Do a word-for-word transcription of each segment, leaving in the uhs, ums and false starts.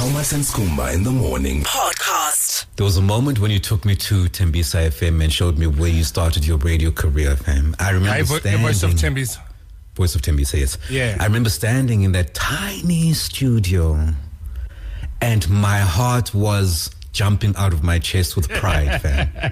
Thomas and Skumba in the morning podcast. There was a moment when you took me to Tembisa F M and showed me where you started your radio career, fam. I remember I vo- standing... The voice of Tembisa. Voice of Tembisa, yes. Yeah. I remember standing in that tiny studio and my heart was jumping out of my chest with pride, fam.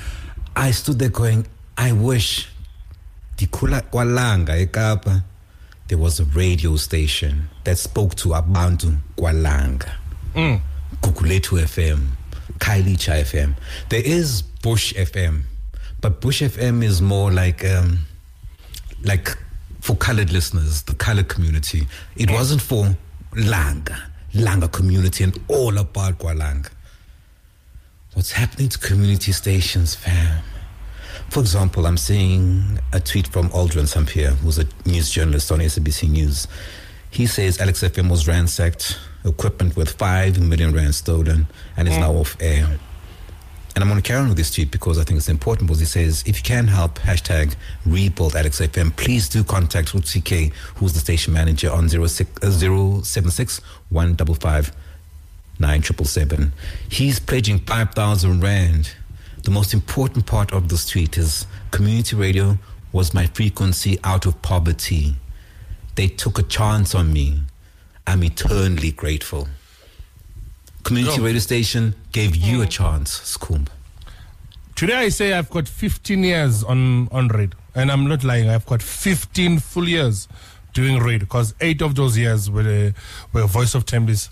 I stood there going, I wish Dikula Kwalanga Ekapa there was a radio station that spoke to Abantu Kwalanga. Mm. Kukuletu F M, Kailicha F M. There is Bush F M, but Bush F M is more like um, like for colored listeners, the colored community. It wasn't for Langa, Langa community and all about Kwalanga. What's happening to community stations, fam? For example, I'm seeing a tweet from Aldrin Sampier, who's a news journalist on S A B C News. He says Alex F M was ransacked, equipment worth five million rand stolen, and is mm. now off air. And I'm going to carry on with this tweet because I think it's important, because he says, if you can help, hashtag rebuild Alex F M, please do contact Ruth C K, who's the station manager, on zero seven six, one five five, nine seven seven seven. He's pledging five thousand rand. The most important part of this tweet is community radio was my frequency out of poverty. They took a chance on me. I'm eternally grateful. Community oh. radio station gave you a chance, Skumba. Today I say I've got fifteen years on, on radio. And I'm not lying. I've got fifteen full years doing radio, because eight of those years were, the, were Voice of Tembisa.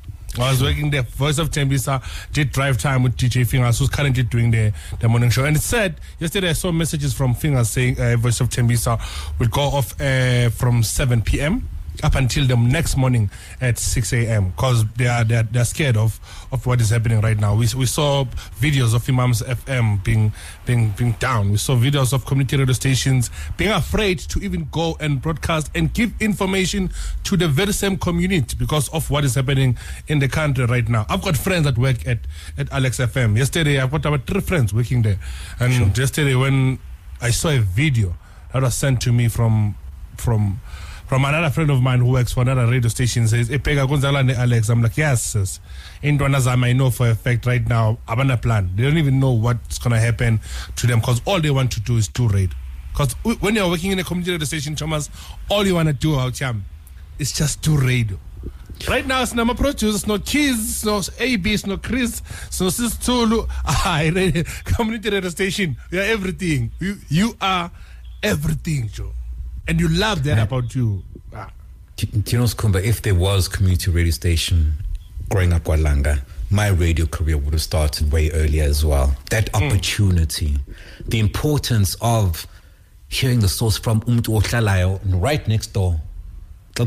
I was working there. Voice of Tembisa did drive time with D J Fingers, who's currently doing the, the morning show. And it said, yesterday I saw messages from Fingers saying uh, Voice of Tembisa will go off uh, from seven p.m. up until the next morning at six a.m. because they are they're, they're scared of, of what is happening right now. We we saw videos of Imams F M being being being down. We saw videos of community radio stations being afraid to even go and broadcast and give information to the very same community because of what is happening in the country right now. I've got friends that work at, at Alex F M. Yesterday I've got about three friends working there, and sure. yesterday when I saw a video that was sent to me from from. From another friend of mine who works for another radio station, says, Epega Gonzalane Alex. I'm like, yes, sis. In Dwanazam, I know for a fact right now, Abana plan. They don't even know what's going to happen to them because all they want to do is do radio. Because when you're working in a community radio station, Thomas, all you want to do out here is just do radio. Right now, it's no produce, no cheese, no A B, no Chris, no Sis Tulu. Ah, community radio station, you're everything. You, you are everything, Joe. And you love that about you. Ah. Do you know, Skumba, if there was community radio station growing up Kwalanga, my radio career would have started way earlier as well. That mm. opportunity, the importance of hearing the source from Umtu Ohlalayo right next door. When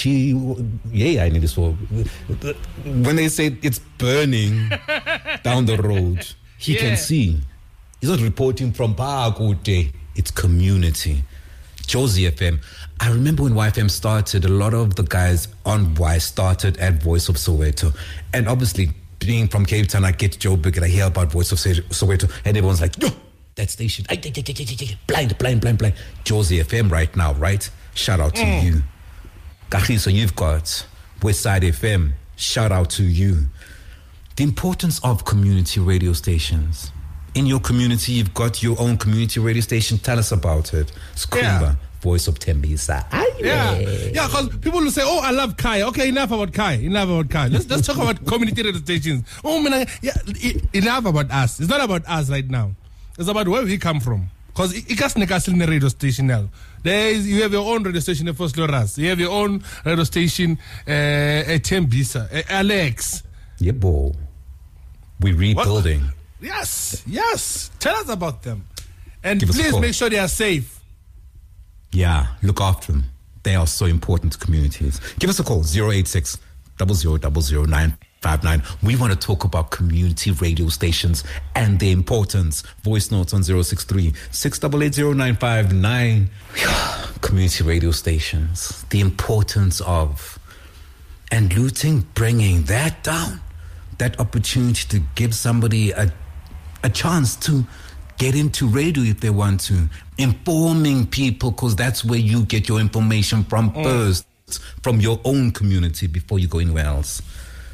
they say it's burning down the road, he yeah. can see. He's not reporting from Paakote. It's community. Josie F M. I remember when Y F M started, a lot of the guys on Y started at Voice of Soweto. And obviously, being from Cape Town, I get Joburg and I hear about Voice of Soweto, and everyone's like, yo, that station, blind, blind, blind, blind. Josie F M right now, right? Shout out to mm. you. Kahiso, you've got Westside F M. Shout out to you. The importance of community radio stations. In your community, you've got your own community radio station. Tell us about it. Skumba, yeah. Voice of Tembisa. Yeah, yeah, because people will say, oh, I love Kai. Okay, enough about Kai. Enough about Kai. Let's, let's talk about community radio stations. Oh, man, yeah, enough about us. It's not about us right now. It's about where we come from. Because it can't in a radio station now. There is, you have your own radio station at First Loras. You have your own radio station uh, at Tembisa. Uh, Alex. Yeah, boy. We're rebuilding. What? Yes, yes. Tell us about them. And Give please make sure they are safe. Yeah, look after them. They are so important to communities. Give us a call, zero eight six, zero zero zero zero nine five nine. We want to talk about community radio stations and their importance. Voice notes on zero six three, six eight eight zero nine five nine. Community radio stations, the importance of, and looting, bringing that down. That opportunity to give somebody a a chance to get into radio if they want to. Informing people, because that's where you get your information from mm. first, from your own community before you go anywhere else.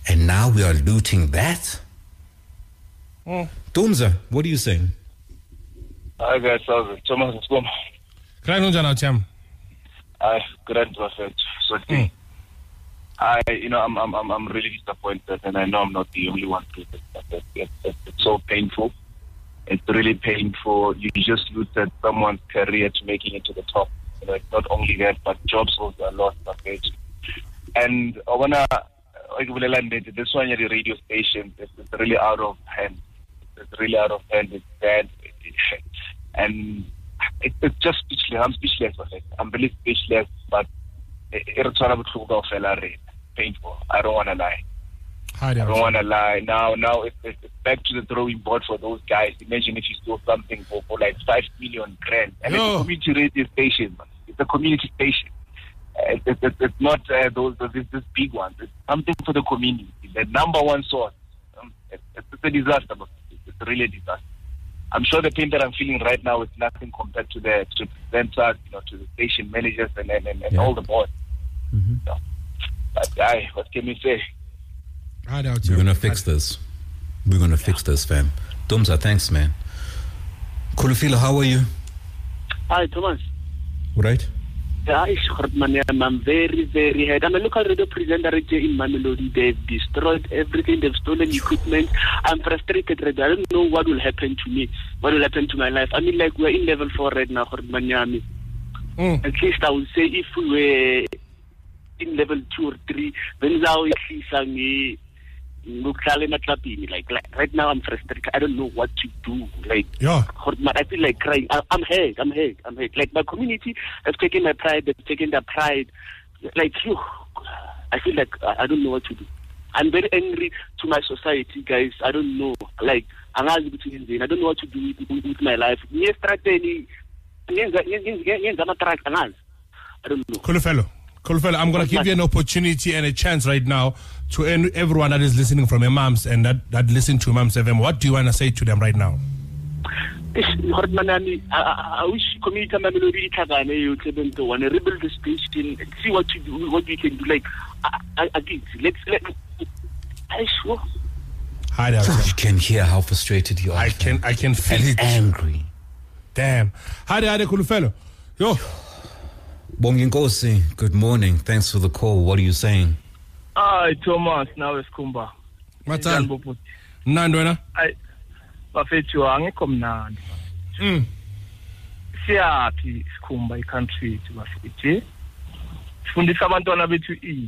and now we are looting that. Mm. Dumza, what are you saying? Hi guys, how's it? Thomas Skoma. Can I know Cham? Hi, grand perfect. So Mm. I, you know, I'm, I'm, I'm, I'm really disappointed, and I know I'm not the only one. It's, it's, it's, it's so painful. It's really painful. You just looted someone's career to making it to the top. You know, it's not only that, but jobs also are lost. And I wanna, this one at the radio station, it's, it's really out of hand. It's really out of hand. It's bad, and it, it's just speechless. I'm speechless with it. I'm really speechless, but it's painful. I don't want to lie. Hi, I don't want to lie. Now, now it's, it's back to the drawing board for those guys. Imagine if you stole something for, for like five million grand, and Yo. it's a community radio station. Man. It's a community station. Uh, it's, it's, it's not uh, those this, this big ones. It's something for the community. The number one source. Um, it's, it's a disaster. But it's really a disaster. I'm sure the pain that I'm feeling right now is nothing compared to the to the presenters, you know, to the station managers and and, and, and Yeah. all the boards. Mm-hmm. So, but aye, what can we say? Hi, there, We're gonna fix this. We're gonna fix this, fam. Dumza, thanks, man. Kulufilo, how are you? Hi, Thomas. Right? Yeah, I'm very, very happy. I'm a local radio presenter in Mamelodi. They've destroyed everything. They've stolen equipment. I'm frustrated. I don't know what will happen to me. What will happen to my life? I mean, like, we're in level four right now, mm. At least I would say if we were in level two or three, then now like, like right now I'm frustrated. I don't know what to do. Like, Yeah. I feel like crying. I, I'm hurt. I'm hurt. I'm hurt. Like, my community has taken my pride. They've taken their pride. Like, phew, I feel like I, I don't know what to do. I'm very angry to my society, guys. I don't know. Like, I don't know what to do with, with, with my life. I don't know. Kulufelo. Kulufelo, I'm going to give you an opportunity and a chance right now to end everyone that is listening from Imams and that, that listen to Imams F M. What do you want to say to them right now? I, I, I wish community Mamelodi Itagane want to rebuild the station and see what you do, what we can do. Like, I, I, I did. Let's let. I sure. Hi there. You can hear how frustrated you are. I fam. can I can feel and it. angry. Damn. Hi there, Kulufelo. Yo. Bonginkosi, good morning. Thanks for the call. What are you saying? Hi, Thomas. Now it's Kumba. What's up? Nandwena? I bafethu angekho mnandi. Mm. Siyaphi sikhumba icountry yethu bafethu. Sifundisa abantwana bethu ini.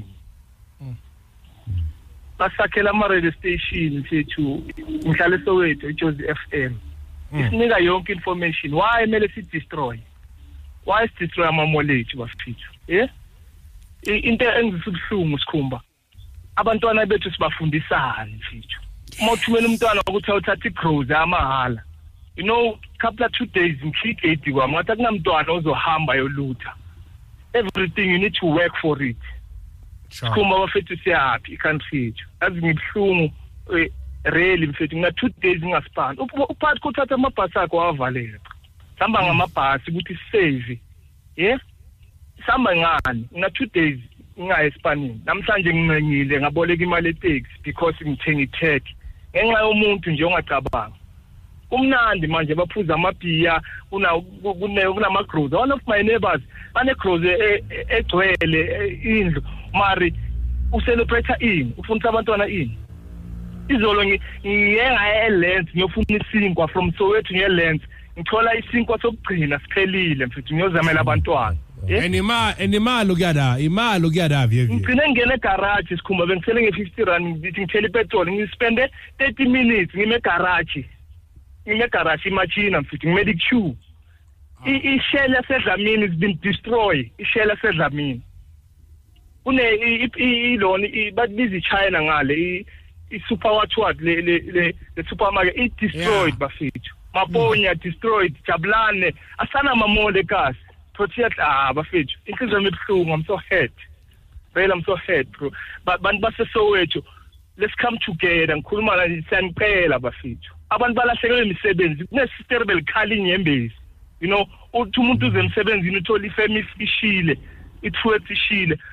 Basakhela ama radio station sethu ngihlale Soweto iJozi F M. Isinika yonke information. Why mele si destroy? Why is destroy ama-knowledge bafethu? Yeah? Into engizisubuhlungu sikhumba. Abantwana bethu sibafundisana mfethu. Uma uthumela umntwana ukuthi awuthatha igroze amahala. You know, couple of two days in Kigate kwami ngathi kunamntwana ozohamba yolutha. Everything you need to work for it. Sikhumba bafethu siyapi icountry yethu. Azi ngibhlungu really mfethu ngina two days ngasipana. Uphathi kuthatha amabhasi akho wavaleka. Samba ngamabhasi ukuthi save. Yeah? Samba ngani? Ngina two days ngaya eSpanini. Namhlanje ngincenyile ngaboleka imali etaxi because ngithenga itheki. Ngenxa yomuntu nje ongacabanga. Umnandi manje baphuza amabhiya una kunama grows. One of my neighbors bane grows egcwele indlu. Mari ucelebrate ini? Ufundisa abantwana ini? Izolo ngiyenga eLens ngiyofuna isinkwa from Soweto ngeLens. Ngithola isinkwa sokugcina siphelile mfethu ngiyozamela abantwana. Enima enimalo kuyada imalo kuyada vye vye. Ngicine ngene egarage sikhumba bengisele nge-fifty rand ngithi ngithela ipetrol ngispende thirty minutes ngime garage. Ngime garage imachina mfethu ngimele queue. I-shell yasedlamini has been destroyed. I-shell yasedlamini. Une iloni babiza iChina ngale i-super watch what le le le supermarket it destroyed bafethu. Maponya destroyed Jabulane asana mamole kasi. Protea ah bafethu inhliziyo emibhlungu I'm so hurt. Really I'm so hurt bro. But bantu baseSoweto let's come together ngikhuluma la siyanicela bafethu. Abantu balahlekelwe imisebenzi kunesister belikhali inyembezi. You know uthi umuntu uze emsebenzini uthola ifemi ishile ithuwe ishile.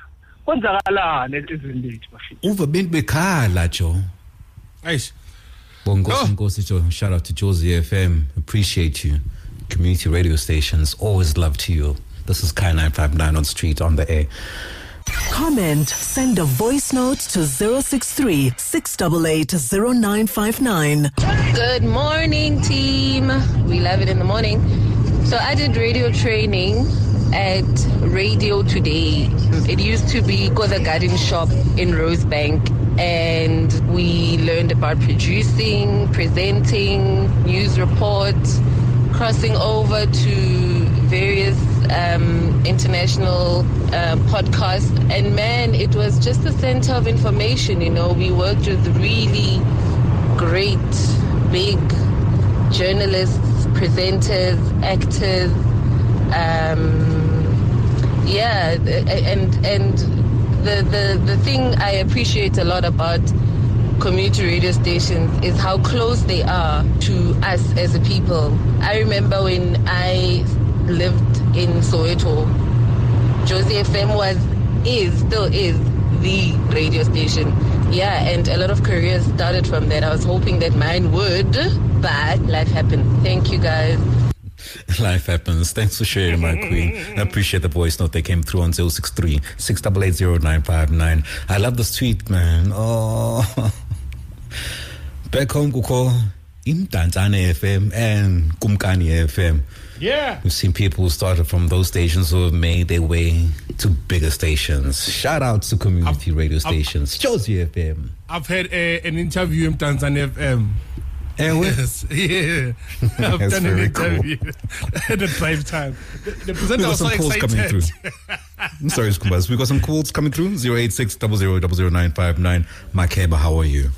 kwenzakalani ezweni lethu bafethu. Uva bent bekhala jo. Eish. Bongosi Nkosi Jo. Shout out to Jozi F M. Appreciate you. Community radio stations, always love to you. This is Kai nine five nine on Street on the air. Comment, send a voice note to zero six three, six eight eight, zero nine five nine. Good morning, team. We love it in the morning. So I did radio training at Radio Today. It used to be Koza Garden Shop in Rosebank, and we learned about producing, presenting, news reports, crossing over to various um, international uh, podcasts. And man, it was just a center of information. You know, we worked with really great, big journalists, presenters, actors. Um, yeah, and and the, the, the thing I appreciate a lot about community radio stations is how close they are to us as a people. I remember when I lived in Soweto, Jozi F M was, is, still is the radio station. Yeah, and a lot of careers started from that. I was hoping that mine would, but life happened. Thank you, guys. Life happens. Thanks for sharing, my queen. I appreciate the voice note that came through on zero six three, six eight eight, zero nine five nine. I love this tweet, man. Oh. Back home, Kuko, Imtanzane F M and Kumkani F M. Yeah. We've seen people who started from those stations who have made their way to bigger stations. Shout out to community I've, radio stations. Jozi F M. I've had a, an interview in Tanzania F M. And yes, yeah. I've That's done an very interview at the drive time. The, the presenter was so calls excited. Coming through. I'm sorry, Skumbas. We got some calls coming through. zero eight six zero zero zero zero nine five nine. Makeba, how are you?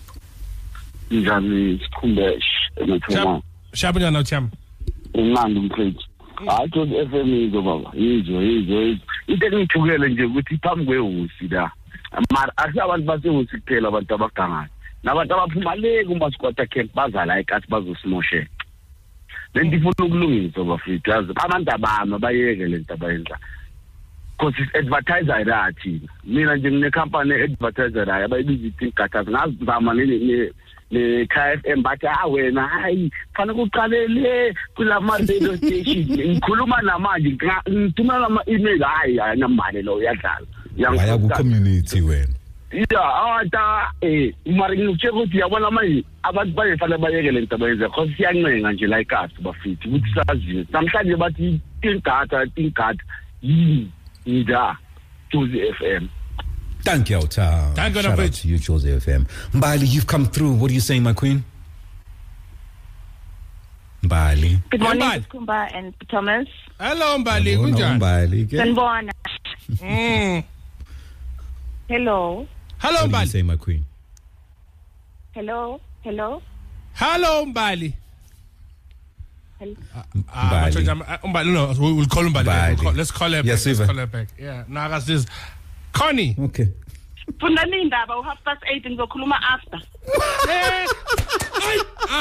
Njani sikhumbe Cham. Shabanyana Cham. Imandi mfethu. Hayi to F M izo baba. Yizo yizo. Into engithukele nje ukuthi phambi kwehusi la. Mara akusabantu basehusi kuphela abantu abagangayo. Nabantu abaphuma le kumasikwata camp bazala ikathi bazosimoshela. Lento ifuna ukulungiswa bafethu. Yazi abantu abama bayeke lento abayenza. Because it's advertiser rathi. Mina nje ngine company advertiser rayi abayibiza izinto ngazama ne ne K F M bathi ah wena hayi fana kuqalele kulama radio station ngikhuluma namanje ngithumela ama email hayi ayinamali lo uyadlala waya ku community wena yeah ata eh mari ngithe ukuthi yabona manje abantu bayefana bayekele into abayenza because siyancenga nje la eKapa bafithi ukuthi sazi namhlanje bathi ingata ingata yini ida Jozi F M. Thank you, Ota. Thank you, Shout out to you, Jozi F M. Mbali, you've come through. What are you saying, my queen? Mbali. Good morning, Mbali. Kumba and Thomas. Hello, Mbali. Hello, Kunjani? Mbali. Sanibona. Mm. Hello. Hello, What are you Mbali. saying, my queen? Hello. Hello. Hello, Mbali. Hello. Ah, Mbali. uh, Mbali. No, we- we'll call Mbali. Mbali. We'll call, let's call her back. Yes, let's Eva. call her back. Yeah. Now, that's this. Connie. Okay. Funda indaba u half past eight ngizokhuluma after. Eh. Ay.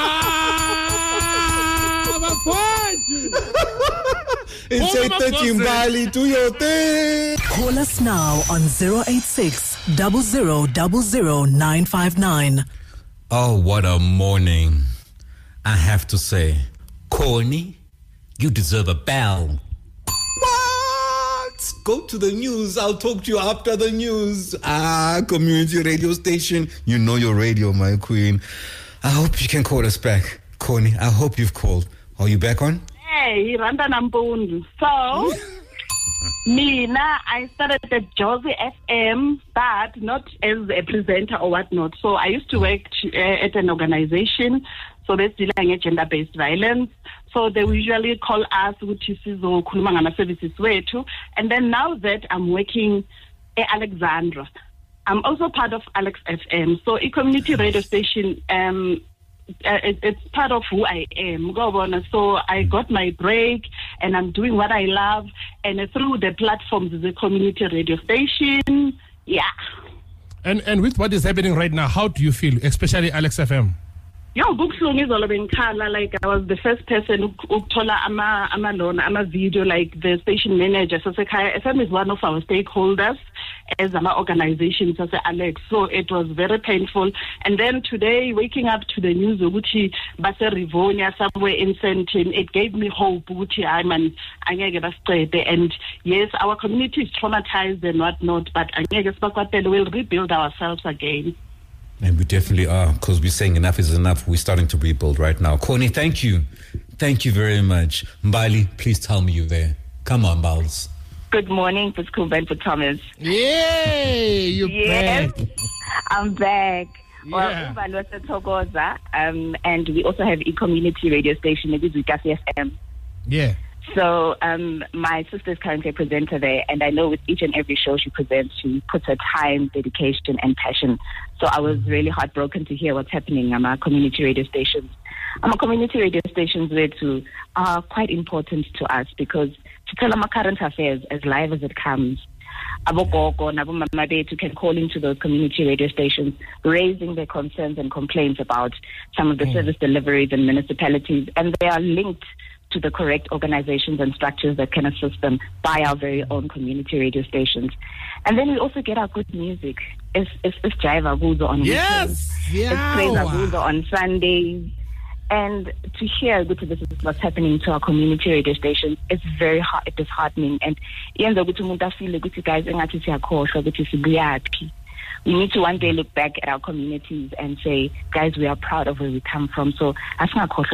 Ah, bafowethu. It's Oh, eight thirty, my Mbali. Do your thing. Call us now on zero eight six, zero zero zero zero nine five nine. Oh, what a morning. I have to say, Connie, you deserve a bell. What? Go to the news. I'll talk to you after the news. Ah, community radio station. You know your radio, my queen. I hope you can call us back. Connie, I hope you've called. Are you back on? Hey, Randa Nampundu. So, Mina, I started at Jozi F M, but not as a presenter or whatnot. So I used to work uh, at an organization, so that's dealing with gender-based violence. So they usually call us, which is Kulumangana Services Wetu. And then now that I'm working at Alexandra, I'm also part of Alex F M. So a community radio station, um, Uh, it, it's part of who I am. So I got my break and I'm doing what I love, and uh, through the platforms of the community radio station. Yeah. And and with what is happening right now, how do you feel, especially Alex F M? Yo, Bukslung is all in color. Like I was the first person who told ama ama loan ama video, like the station manager. So Sekaya F M is one of our stakeholders, as our organizations as Alex. So it was very painful. And then today, waking up to the news, Uguchi Base Rivonia, somewhere in Sentin, it gave me hope. Uguchi Ayman, and yes, our community is traumatized and whatnot, but we'll rebuild ourselves again. And we definitely are, because we're saying enough is enough. We're starting to rebuild right now. Connie, thank you. Thank you very much. Mbali, please tell me you're there. Come on, Mbals. Good morning, Puskumba and Thomas. Yay! You're yes, back. I'm back. Yeah. Well, Ubalwasa Togoza, um, and we also have a community radio station, it is Wikasi F M. Yeah. So um, my sister is currently a presenter there, and I know with each and every show she presents, she puts her time, dedication, and passion. So I was really heartbroken to hear what's happening on our community radio stations. Our community radio stations there too are quite important to us because to tell our current affairs as live as it comes. Abogogo and Abumama Betu can call into those community radio stations, raising their concerns and complaints about some of the mm. service deliveries in municipalities, and they are linked to the correct organizations and structures that can assist them by our very own community radio stations. And then we also get our good music. It's, it's, it's Jive Abuzo on yes. weekends. Yeah. It's Praise Abuzo on Sundays. And to hear this is what's happening to our community radio stations, it's very heart, disheartening. And even though guys, we need to one day look back at our communities and say, guys, we are proud of where we come from. So let's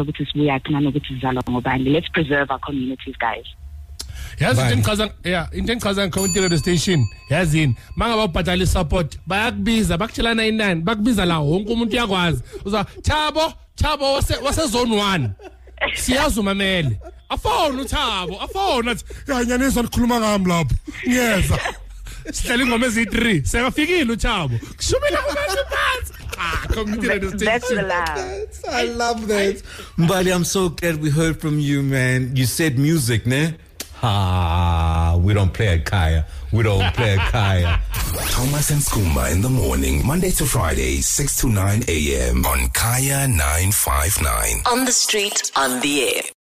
preserve our communities, guys. Yes, in Kazan, yeah, in Kazan community radio station. Yes, in Manga Patali support. Back biza, back chilana in nine, back biza la home community agwas. Uza Chabo, Chabo was a was a zone one. Siazu mamel. A phone, Chabo, a phone. Yanyanis on Kulumangam lab. Yes. Telling them as it three. Say a figure, Chabo. Ah, community radio station. That's the love. I love that. Mbali, I'm so glad we heard from you, man. You said music, ne? Ah, we don't play at Kaya. We don't play at Kaya. Thomas and Skumba in the morning, Monday to Friday, six to nine a.m. on Kaya nine five nine. On the street, on the air.